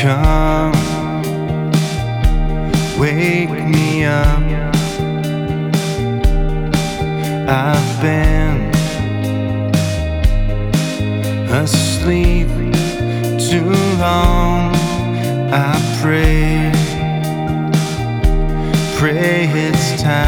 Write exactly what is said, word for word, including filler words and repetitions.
Come, wake me up. I've been asleep too long. I pray, pray it's time.